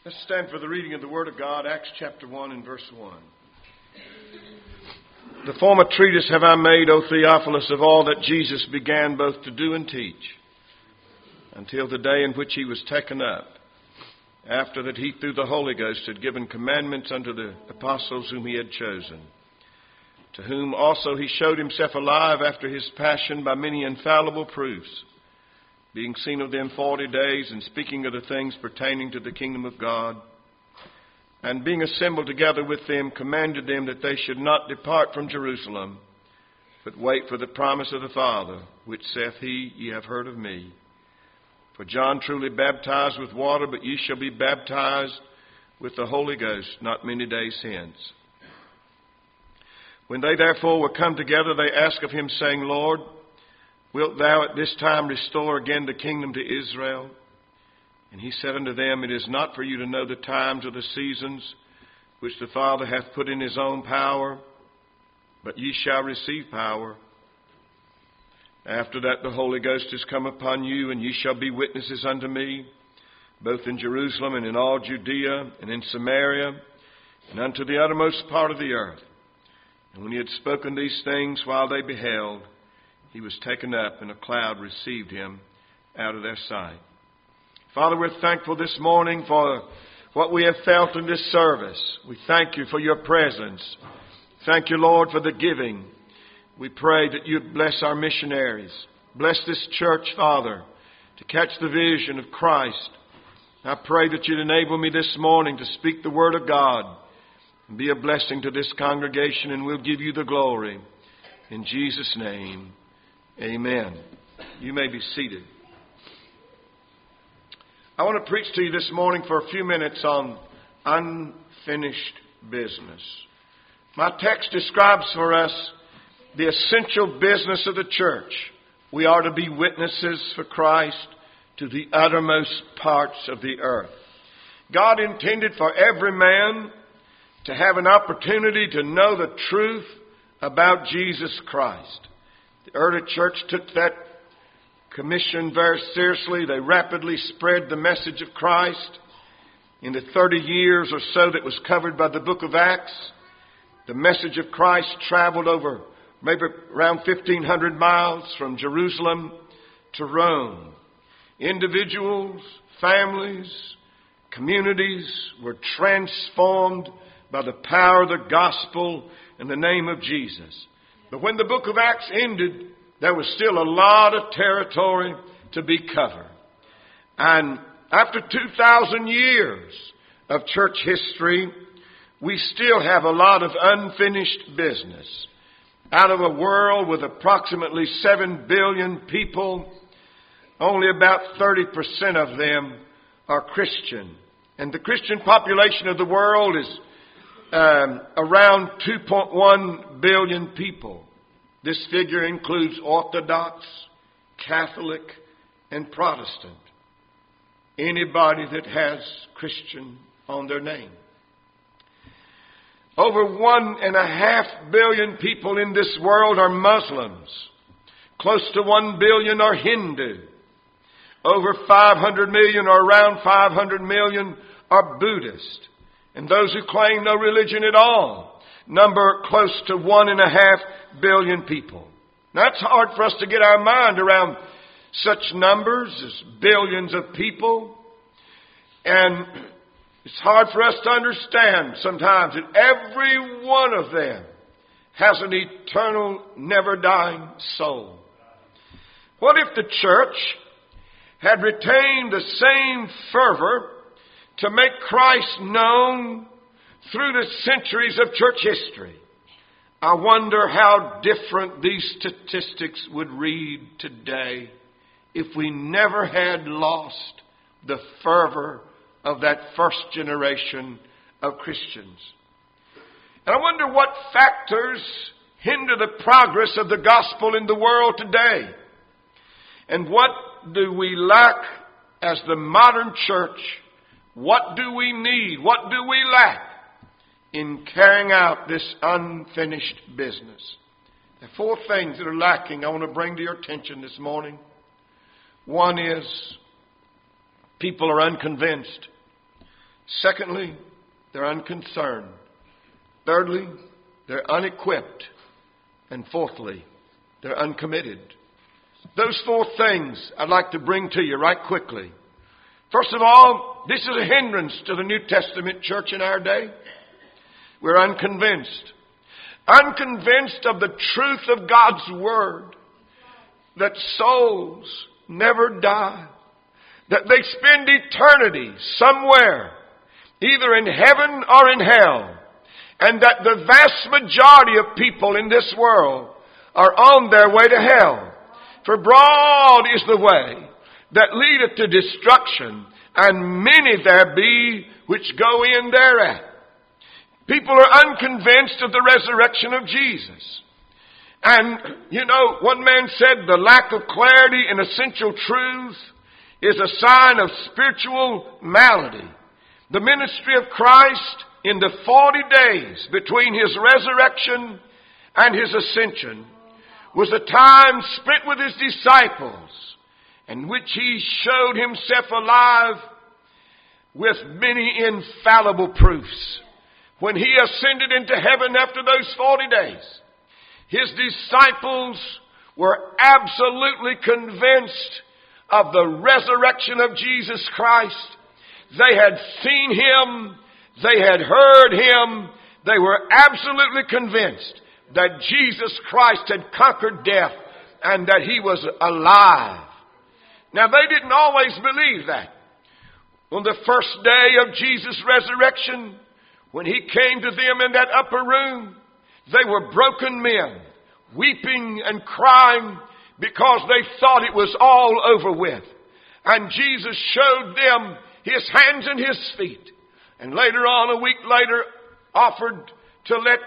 Let's stand for the reading of the Word of God, Acts chapter 1 and verse 1. The former treatise have I made, O Theophilus, of all that Jesus began both to do and teach, until the day in which he was taken up, after that he through the Holy Ghost had given commandments unto the apostles whom he had chosen, to whom also he showed himself alive after his passion by many infallible proofs, being seen of them 40 days, and speaking of the things pertaining to the kingdom of God. And being assembled together with them, commanded them that they should not depart from Jerusalem, but wait for the promise of the Father, which saith he, Ye have heard of me. For John truly baptized with water, but ye shall be baptized with the Holy Ghost not many days hence. When they therefore were come together, they asked of him, saying, Lord, wilt thou at this time restore again the kingdom to Israel? And he said unto them, It is not for you to know the times or the seasons which the Father hath put in his own power, but ye shall receive power. After that the Holy Ghost is come upon you, and ye shall be witnesses unto me, both in Jerusalem and in all Judea and in Samaria, and unto the uttermost part of the earth. And when he had spoken these things while they beheld, he was taken up, and a cloud received him out of their sight. Father, we're thankful this morning for what we have felt in this service. We thank you for your presence. Thank you, Lord, for the giving. We pray that you'd bless our missionaries. Bless this church, Father, to catch the vision of Christ. I pray that you'd enable me this morning to speak the word of God and be a blessing to this congregation, and we'll give you the glory. In Jesus' name, amen. You may be seated. I want to preach to you this morning for a few minutes on unfinished business. My text describes for us the essential business of the church. We are to be witnesses for Christ to the uttermost parts of the earth. God intended for every man to have an opportunity to know the truth about Jesus Christ. The early church took that commission very seriously. They rapidly spread the message of Christ. In the 30 years or so that was covered by the book of Acts, the message of Christ traveled over maybe around 1,500 miles from Jerusalem to Rome. Individuals, families, communities were transformed by the power of the gospel in the name of Jesus. But when the book of Acts ended, there was still a lot of territory to be covered. And after 2,000 years of church history, we still have a lot of unfinished business. Out of a world with approximately 7 billion people, only about 30% of them are Christian. And the Christian population of the world is around 2.1 billion people. This figure includes Orthodox, Catholic, and Protestant. Anybody that has Christian on their name. Over 1.5 billion people in this world are Muslims. Close to 1 billion are Hindu. Over 500 million or around 500 million are Buddhist. And those who claim no religion at all number close to 1.5 billion people. Now, it's hard for us to get our mind around such numbers as billions of people. And it's hard for us to understand sometimes that every one of them has an eternal, never-dying soul. What if the church had retained the same fervor to make Christ known through the centuries of church history? I wonder how different these statistics would read today if we never had lost the fervor of that first generation of Christians. And I wonder what factors hinder the progress of the gospel in the world today. And what do we lack as the modern church? What do we need? What do we lack in carrying out this unfinished business? There are 4 things that are lacking I want to bring to your attention this morning. One is people are unconvinced. Secondly, they're unconcerned. Thirdly, they're unequipped. And fourthly, they're uncommitted. Those four things I'd like to bring to you right quickly. First of all, this is a hindrance to the New Testament church in our day. We're unconvinced. Unconvinced of the truth of God's Word. That souls never die. That they spend eternity somewhere, either in heaven or in hell. And that the vast majority of people in this world are on their way to hell. For broad is the way that leadeth to destruction, and many there be which go in thereat. People are unconvinced of the resurrection of Jesus. And, one man said the lack of clarity in essential truth is a sign of spiritual malady. The ministry of Christ in the 40 days between His resurrection and His ascension was a time spent with His disciples in which He showed Himself alive with many infallible proofs. When He ascended into heaven after those 40 days, His disciples were absolutely convinced of the resurrection of Jesus Christ. They had seen Him. They had heard Him. They were absolutely convinced that Jesus Christ had conquered death and that He was alive. Now, they didn't always believe that. On the first day of Jesus' resurrection, when He came to them in that upper room, they were broken men, weeping and crying because they thought it was all over with. And Jesus showed them His hands and His feet. And later on, a week later, offered to let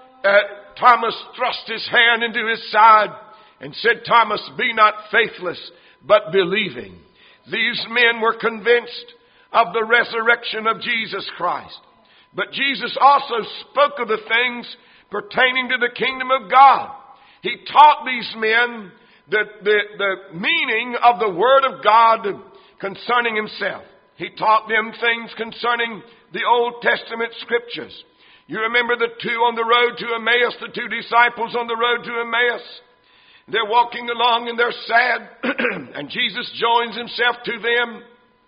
Thomas thrust his hand into his side and said, Thomas, be not faithless, but believing. These men were convinced of the resurrection of Jesus Christ. But Jesus also spoke of the things pertaining to the kingdom of God. He taught these men the meaning of the Word of God concerning Himself. He taught them things concerning the Old Testament Scriptures. You remember the two on the road to Emmaus, the two disciples on the road to Emmaus. They're walking along and they're sad. And Jesus joins Himself to them.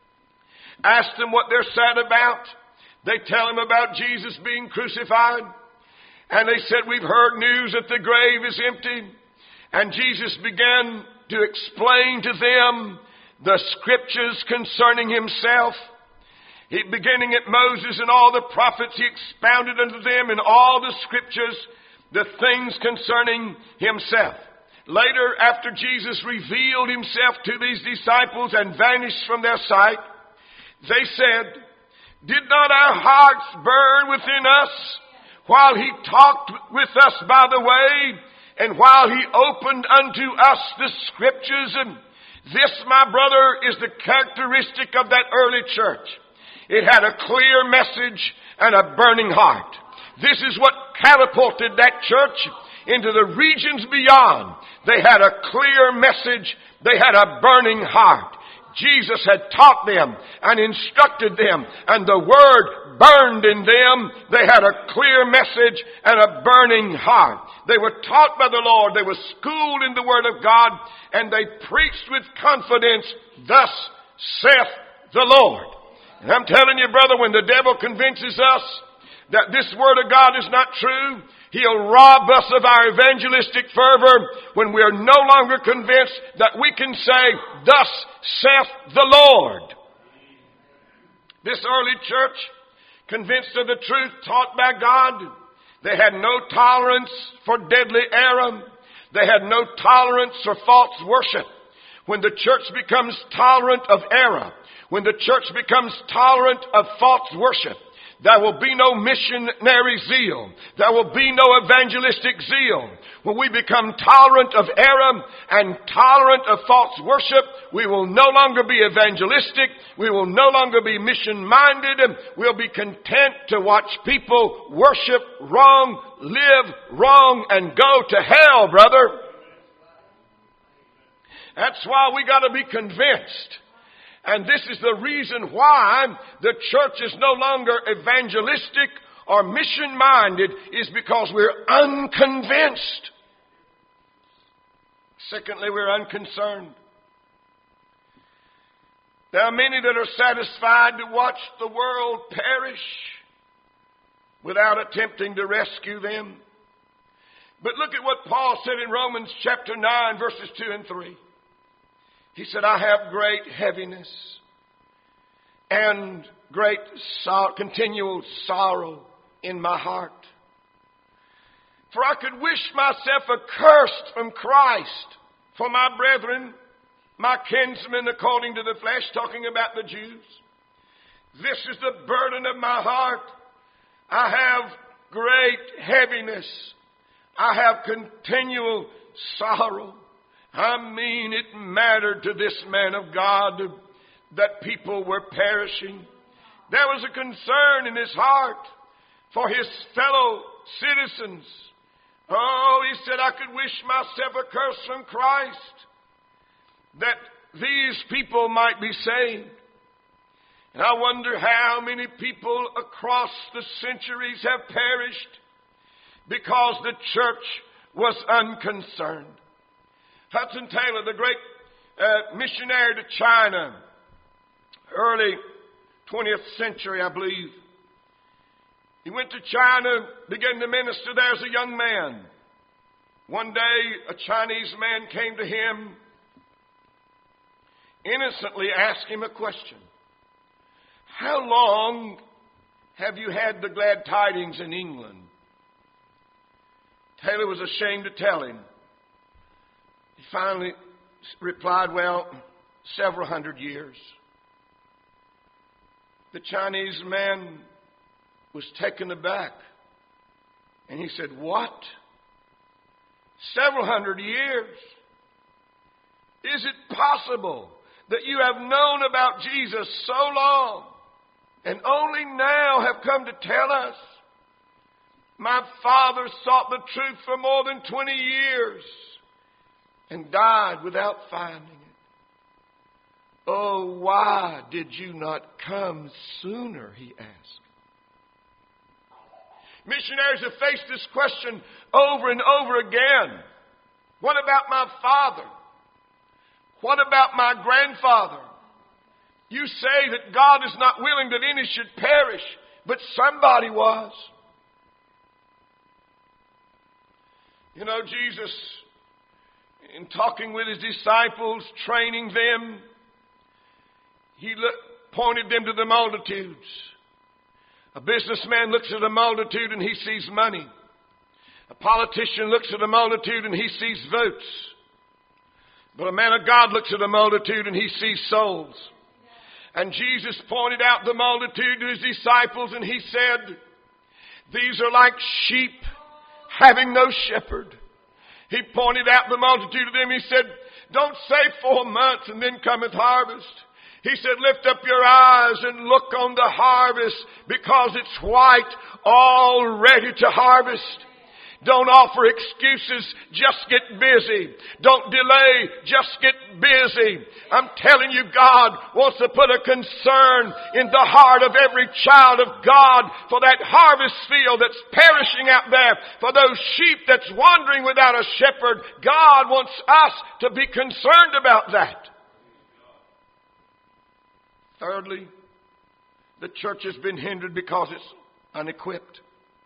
Asks them what they're sad about. They tell Him about Jesus being crucified. And they said, we've heard news that the grave is empty. And Jesus began to explain to them the Scriptures concerning Himself. He, beginning at Moses and all the prophets, He expounded unto them in all the Scriptures the things concerning Himself. Later, after Jesus revealed Himself to these disciples and vanished from their sight, they said, did not our hearts burn within us while He talked with us by the way, and while He opened unto us the Scriptures? And this, my brother, is the characteristic of that early church. It had a clear message and a burning heart. This is what catapulted that church into the regions beyond. They had a clear message. They had a burning heart. Jesus had taught them and instructed them, and the Word burned in them. They had a clear message and a burning heart. They were taught by the Lord. They were schooled in the Word of God, and they preached with confidence, thus saith the Lord. And I'm telling you, brother, when the devil convinces us that this Word of God is not true, he'll rob us of our evangelistic fervor when we are no longer convinced that we can say, thus saith the Lord. This early church, convinced of the truth taught by God, they had no tolerance for deadly error. They had no tolerance for false worship. When the church becomes tolerant of error, when the church becomes tolerant of false worship, there will be no missionary zeal. There will be no evangelistic zeal. When we become tolerant of error and tolerant of false worship, we will no longer be evangelistic. We will no longer be mission-minded. We'll be content to watch people worship wrong, live wrong, and go to hell, brother. That's why we got to be convinced. And this is the reason why the church is no longer evangelistic or mission-minded, is because we're unconvinced. Secondly, we're unconcerned. There are many that are satisfied to watch the world perish without attempting to rescue them. But look at what Paul said in Romans chapter 9, verses 2 and 3. He said, I have great heaviness and great continual sorrow in my heart. For I could wish myself accursed from Christ for my brethren, my kinsmen according to the flesh, talking about the Jews. This is the burden of my heart. I have great heaviness. I have continual sorrow. I mean, it mattered to this man of God that people were perishing. There was a concern in his heart for his fellow citizens. Oh, he said, I could wish myself accursed from Christ, that these people might be saved. And I wonder how many people across the centuries have perished because the church was unconcerned. Hudson Taylor, the great missionary to China, early 20th century, I believe. He went to China, began to minister there as a young man. One day, a Chinese man came to him, innocently asked him a question. How long have you had the glad tidings in England? Taylor was ashamed to tell him. He finally replied, well, several hundred years. The Chinese man was taken aback. And he said, what? Several hundred years? Is it possible that you have known about Jesus so long and only now have come to tell us? My father sought the truth for more than 20 years and died without finding it. Oh, why did you not come sooner? He asked. Missionaries have faced this question over and over again. What about my father? What about my grandfather? You say that God is not willing that any should perish, but somebody was. You know, Jesus, in talking with his disciples, training them, he pointed them to the multitudes. A businessman looks at a multitude and he sees money. A politician looks at a multitude and he sees votes. But a man of God looks at a multitude and he sees souls. And Jesus pointed out the multitude to his disciples and he said, these are like sheep having no shepherd. He pointed out the multitude to them. He said, don't say 4 months and then cometh harvest. He said, lift up your eyes and look on the harvest because it's white, all ready to harvest. Don't offer excuses, just get busy. Don't delay, just get busy. I'm telling you, God wants to put a concern in the heart of every child of God for that harvest field that's perishing out there, for those sheep that's wandering without a shepherd. God wants us to be concerned about that. Thirdly, the church has been hindered because it's unequipped.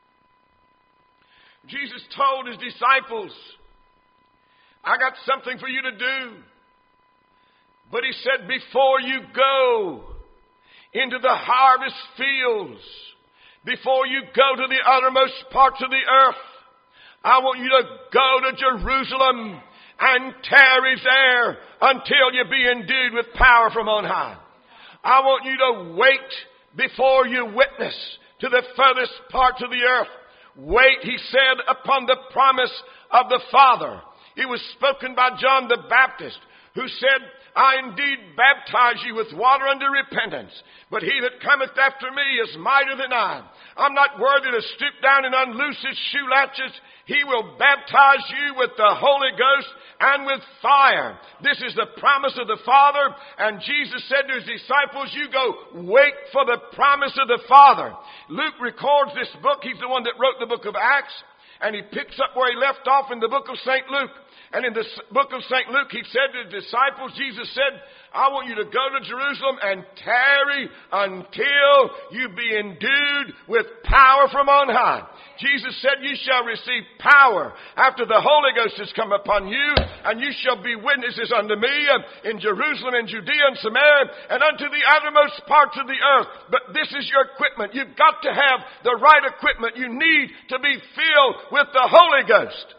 Jesus told his disciples, I got something for you to do. But he said, before you go into the harvest fields, before you go to the uttermost parts of the earth, I want you to go to Jerusalem and tarry there until you be endued with power from on high. I want you to wait before you witness to the furthest parts of the earth. Wait, he said, upon the promise of the Father. It was spoken by John the Baptist, who said, I indeed baptize you with water unto repentance, but he that cometh after me is mightier than I. I'm not worthy to stoop down and unloose his shoe latches. He will baptize you with the Holy Ghost and with fire. This is the promise of the Father. And Jesus said to his disciples, you go wait for the promise of the Father. Luke records this book. He's the one that wrote the book of Acts. And he picks up where he left off in the book of St. Luke. And in the book of St. Luke, he said to the disciples, Jesus said, I want you to go to Jerusalem and tarry until you be endued with power from on high. Jesus said, you shall receive power after the Holy Ghost has come upon you, and you shall be witnesses unto me in Jerusalem and Judea and Samaria and unto the uttermost parts of the earth. But this is your equipment. You've got to have the right equipment. You need to be filled with the Holy Ghost.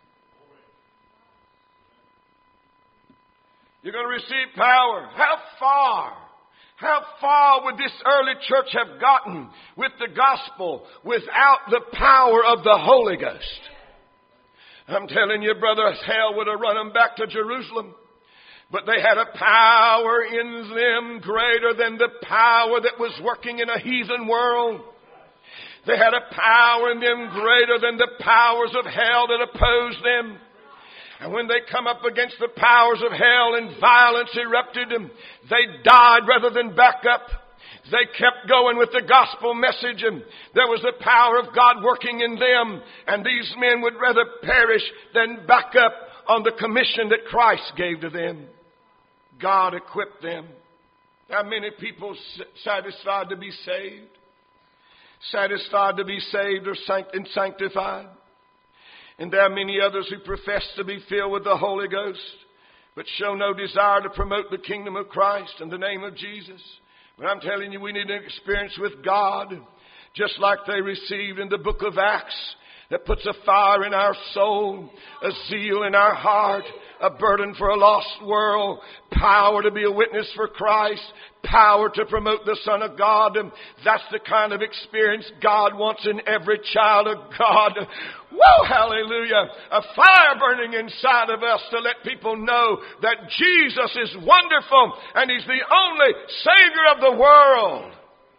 You're going to receive power. How far would this early church have gotten with the gospel without the power of the Holy Ghost? I'm telling you, brother, hell would have run them back to Jerusalem. But they had a power in them greater than the power that was working in a heathen world. They had a power in them greater than the powers of hell that opposed them. And when they come up against the powers of hell and violence erupted, they died rather than back up. They kept going with the gospel message, and there was the power of God working in them. And these men would rather perish than back up on the commission that Christ gave to them. God equipped them. How many people satisfied to be saved? Satisfied to be saved or sanctified? And there are many others who profess to be filled with the Holy Ghost, but show no desire to promote the kingdom of Christ in the name of Jesus. But I'm telling you, we need an experience with God, just like they received in the book of Acts, that puts a fire in our soul, a zeal in our heart, a burden for a lost world, power to be a witness for Christ, power to promote the Son of God. And that's the kind of experience God wants in every child of God. Whoa, hallelujah. A fire burning inside of us to let people know that Jesus is wonderful and He's the only Savior of the world.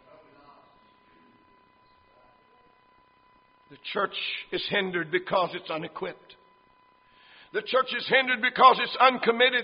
The church is hindered because it's unequipped. The church is hindered because it's uncommitted.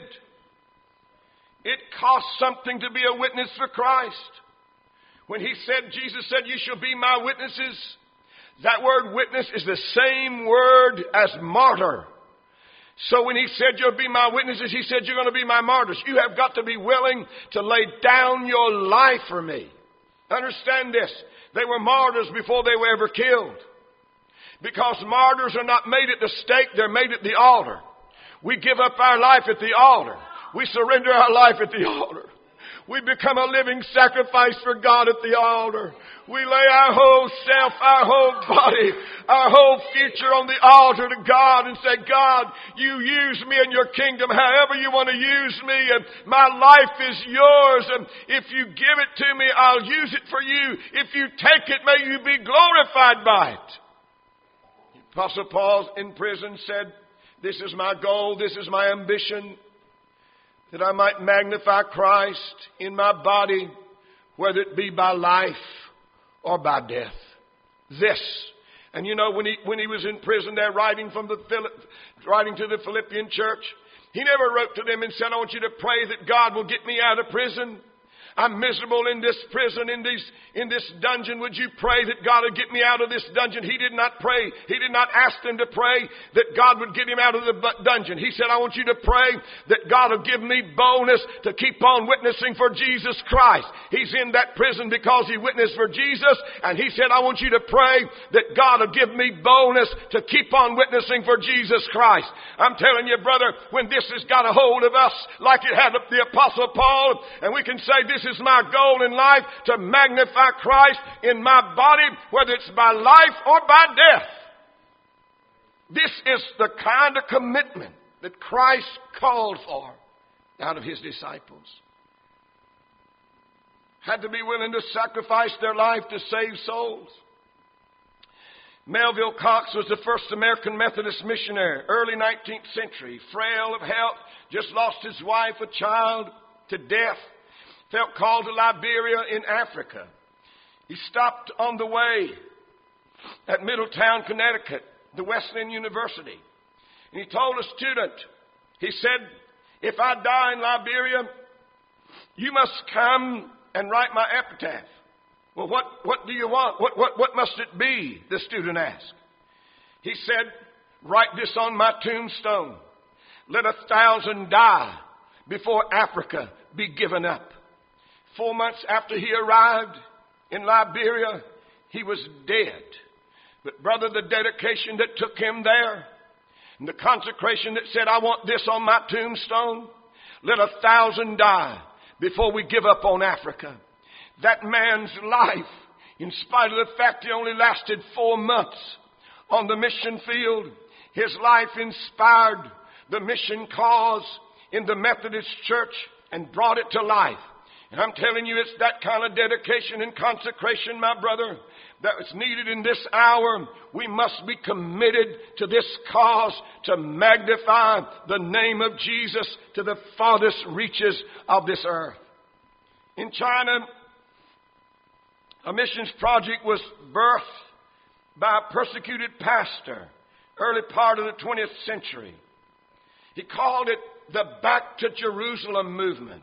It costs something to be a witness for Christ. When Jesus said, you shall be my witnesses, that word witness is the same word as martyr. So when He said, you'll be my witnesses, He said, you're going to be my martyrs. You have got to be willing to lay down your life for me. Understand this. They were martyrs before they were ever killed. Because martyrs are not made at the stake, they're made at the altar. We give up our life at the altar. We surrender our life at the altar. We become a living sacrifice for God at the altar. We lay our whole self, our whole body, our whole future on the altar to God and say, God, you use me in your kingdom however you want to use me. And my life is yours. And if you give it to me, I'll use it for you. If you take it, may you be glorified by it. Apostle Paul in prison said, this is my goal, this is my ambition, that I might magnify Christ in my body, whether it be by life or by death. This. And you know, when he was in prison there writing to the Philippian church, he never wrote to them and said, I want you to pray that God will get me out of prison. I'm miserable in this prison, in this dungeon. Would you pray that God would get me out of this dungeon? He did not pray. He did not ask them to pray that God would get him out of the dungeon. He said, I want you to pray that God will give me boldness to keep on witnessing for Jesus Christ. He's in that prison because he witnessed for Jesus. And he said, I want you to pray that God will give me boldness to keep on witnessing for Jesus Christ. I'm telling you, brother, when this has got a hold of us like it had the Apostle Paul, and we can say, this is my goal in life, to magnify Christ in my body, whether it's by life or by death. This is the kind of commitment that Christ called for out of his disciples. Had to be willing to sacrifice their life to save souls. Melville Cox was the first American Methodist missionary, early 19th century, frail of health, just lost his wife, a child to death, felt called to Liberia in Africa. He stopped on the way at Middletown, Connecticut, the Wesleyan University. And he told a student, he said, "If I die in Liberia, you must come and write my epitaph." "Well, what do you want? What must it be?" the student asked. He said, "Write this on my tombstone. Let 1,000 die before Africa be given up." 4 months after he arrived in Liberia, he was dead. But brother, the dedication that took him there, and the consecration that said, "I want this on my tombstone. Let 1,000 die before we give up on Africa." That man's life, in spite of the fact he only lasted 4 months on the mission field, his life inspired the mission cause in the Methodist Church and brought it to life. And I'm telling you, it's that kind of dedication and consecration, my brother, that is needed in this hour. We must be committed to this cause to magnify the name of Jesus to the farthest reaches of this earth. In China, a missions project was birthed by a persecuted pastor, early part of the 20th century. He called it the Back to Jerusalem movement.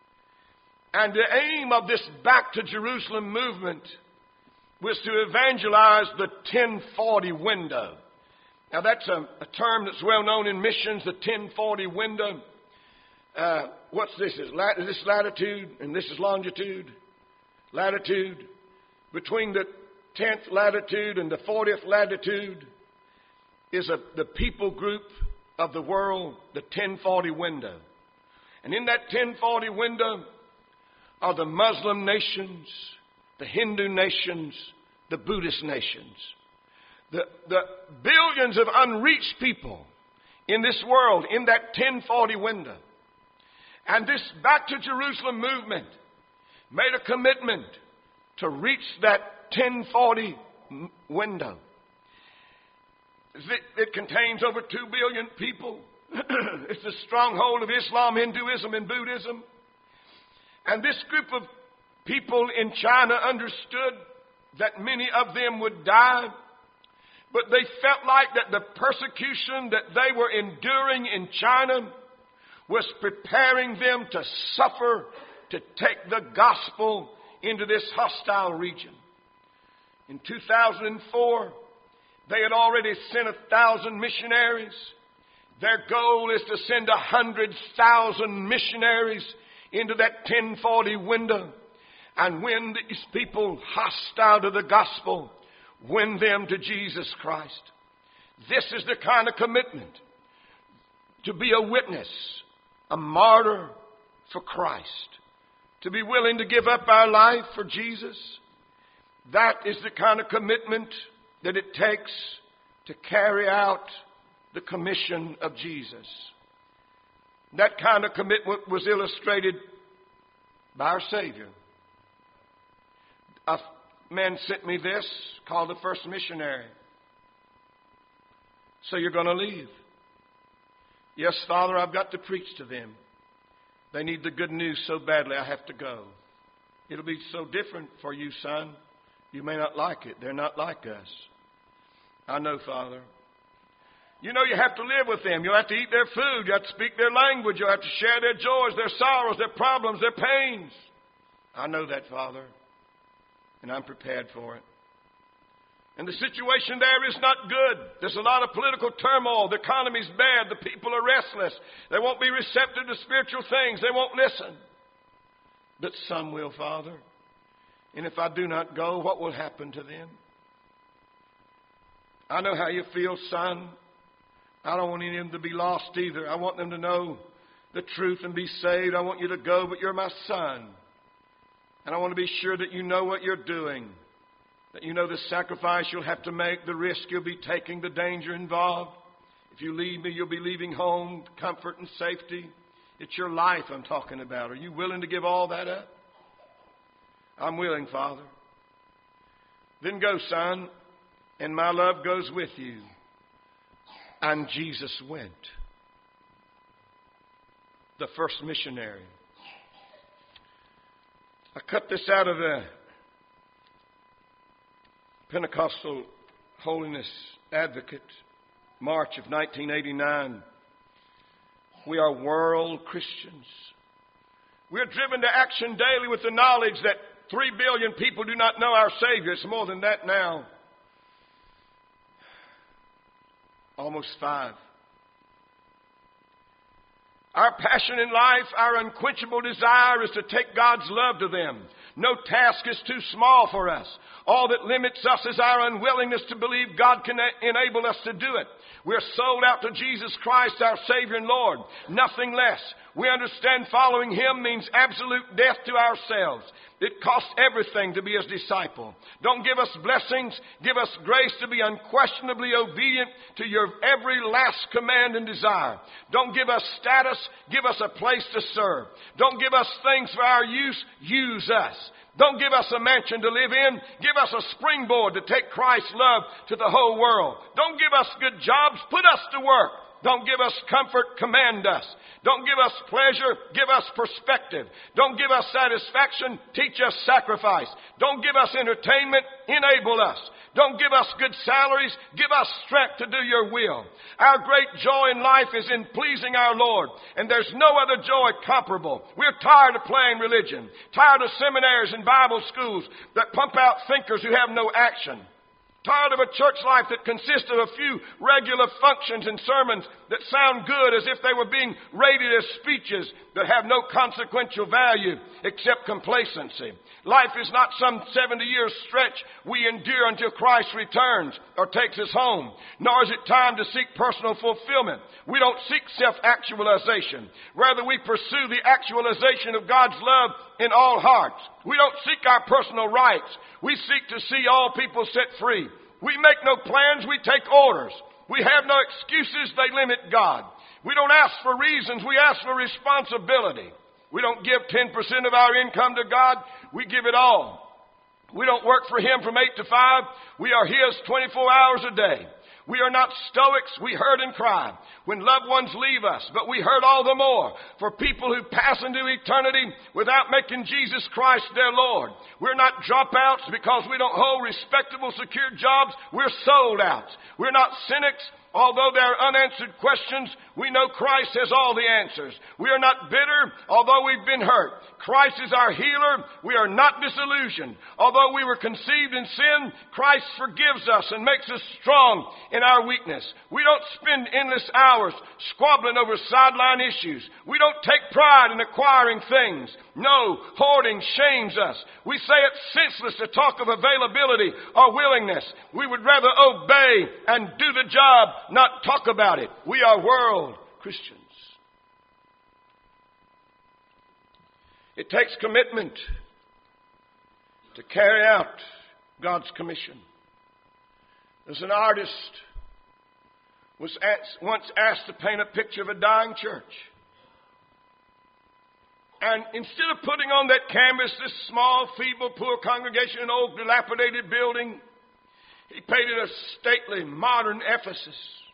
And the aim of this Back to Jerusalem movement was to evangelize the 1040 window. Now that's a term that's well known in missions, the 1040 window. What's this? Is this latitude and this is longitude? Latitude. Between the 10th latitude and the 40th latitude is the people group of the world, the 1040 window. And in that 1040 window are the Muslim nations, the Hindu nations, the Buddhist nations. The billions of unreached people in this world, in that 1040 window. And this Back to Jerusalem movement made a commitment to reach that 1040 window. It contains over 2 billion people. It's the stronghold of Islam, Hinduism, and Buddhism. And this group of people in China understood that many of them would die, but they felt like that the persecution that they were enduring in China was preparing them to suffer to take the gospel into this hostile region. In 2004, they had already sent 1,000 missionaries. Their goal is to send 100,000 missionaries into that 1040 window and win these people hostile to the gospel, win them to Jesus Christ. This is the kind of commitment to be a witness, a martyr for Christ, to be willing to give up our life for Jesus. That is the kind of commitment that it takes to carry out the commission of Jesus. That kind of commitment was illustrated by our Savior. A man sent me this, called the First Missionary. "So you're going to leave?" "Yes, Father, I've got to preach to them. They need the good news so badly I have to go." "It'll be so different for you, son. You may not like it. They're not like us." "I know, Father." "You know, you have to live with them. You'll have to eat their food. You have to speak their language. You'll have to share their joys, their sorrows, their problems, their pains." "I know that, Father, and I'm prepared for it." And the situation there is not good. There's a lot of political turmoil. The economy's bad. The people are restless. They won't be receptive to spiritual things. They won't listen. "But some will, Father. And if I do not go, what will happen to them?" "I know how you feel, son. I don't want any of them to be lost either. I want them to know the truth and be saved. I want you to go, but you're my son. And I want to be sure that you know what you're doing. That you know the sacrifice you'll have to make, the risk you'll be taking, the danger involved. If you leave me, you'll be leaving home, comfort and safety. It's your life I'm talking about. Are you willing to give all that up?" "I'm willing, Father." "Then go, son. and my love goes with you. And Jesus went. The first missionary. I cut this out of the Pentecostal Holiness Advocate, March of 1989. We are world Christians. We are driven to action daily with the knowledge that 3 billion people do not know our Savior. It's more than that now. Almost 5. Our passion in life, our unquenchable desire is to take God's love to them. No task is too small for us. All that limits us is our unwillingness to believe God can enable us to do it. We're sold out to Jesus Christ, our Savior and Lord. Nothing less. We understand following Him means absolute death to ourselves. It costs everything to be His disciple. Don't give us blessings. Give us grace to be unquestionably obedient to your every last command and desire. Don't give us status. Give us a place to serve. Don't give us things for our use. Use us. Don't give us a mansion to live in. Give us a springboard to take Christ's love to the whole world. Don't give us good jobs. Put us to work. Don't give us comfort, command us. Don't give us pleasure, give us perspective. Don't give us satisfaction, teach us sacrifice. Don't give us entertainment, enable us. Don't give us good salaries, give us strength to do your will. Our great joy in life is in pleasing our Lord, and there's no other joy comparable. We're tired of playing religion, tired of seminaries and Bible schools that pump out thinkers who have no action. Tired of a church life that consists of a few regular functions and sermons that sound good as if they were being rated as speeches that have no consequential value except complacency. Life is not some 70-year stretch we endure until Christ returns or takes us home, nor is it time to seek personal fulfillment. We don't seek self-actualization. Rather, we pursue the actualization of God's love in all hearts. We don't seek our personal rights. We seek to see all people set free. We make no plans, we take orders. We have no excuses, they limit God. We don't ask for reasons, we ask for responsibility. We don't give 10% of our income to God, we give it all. We don't work for Him from 8 to 5. We are His 24 hours a day. We are not stoics. We hurt and cry when loved ones leave us, but we hurt all the more for people who pass into eternity without making Jesus Christ their Lord. We're not dropouts because we don't hold respectable, secure jobs. We're sold out. We're not cynics. Although there are unanswered questions, we know Christ has all the answers. We are not bitter, although we've been hurt. Christ is our healer. We are not disillusioned. Although we were conceived in sin, Christ forgives us and makes us strong in our weakness. We don't spend endless hours squabbling over sideline issues. We don't take pride in acquiring things. No, hoarding shames us. We say it's senseless to talk of availability or willingness. We would rather obey and do the job, not talk about it. We are world Christians. It takes commitment to carry out God's commission. There's an artist was once asked to paint a picture of a dying church. And instead of putting on that canvas this small, feeble, poor congregation in an old, dilapidated building, he painted a stately, modern edifice.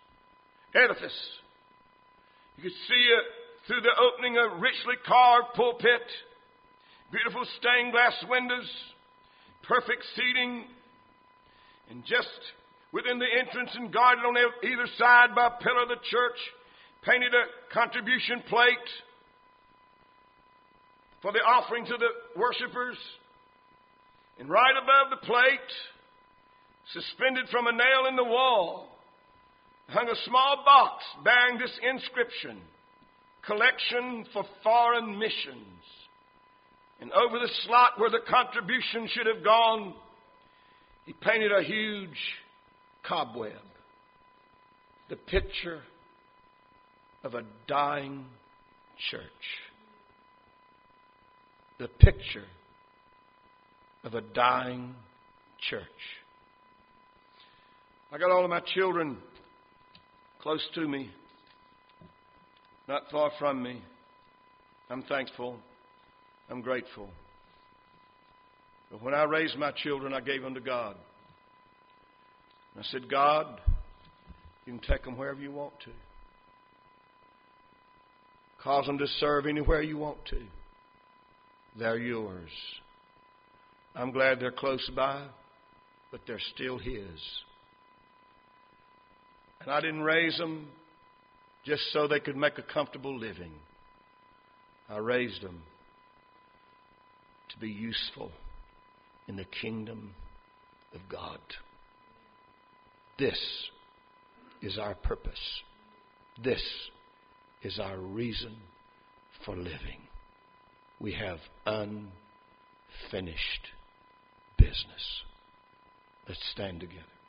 You could see through the opening a richly carved pulpit, beautiful stained glass windows, perfect seating, and just within the entrance and guarded on either side by a pillar of the church, painted a contribution plate for the offering to the worshipers. And right above the plate, suspended from a nail in the wall, hung a small box bearing this inscription: Collection for Foreign Missions. And over the slot where the contribution should have gone, he painted a huge cobweb, the picture of a dying church. The picture of a dying church. I got all of my children close to me, not far from me. I'm thankful. I'm grateful. But when I raised my children, I gave them to God. I said, God, you can take them wherever you want to. Cause them to serve anywhere you want to. They're yours. I'm glad they're close by, but they're still His. And I didn't raise them just so they could make a comfortable living. I raised them to be useful in the kingdom of God. This is our purpose. This is our reason for living. We have unfinished business. Let's stand together.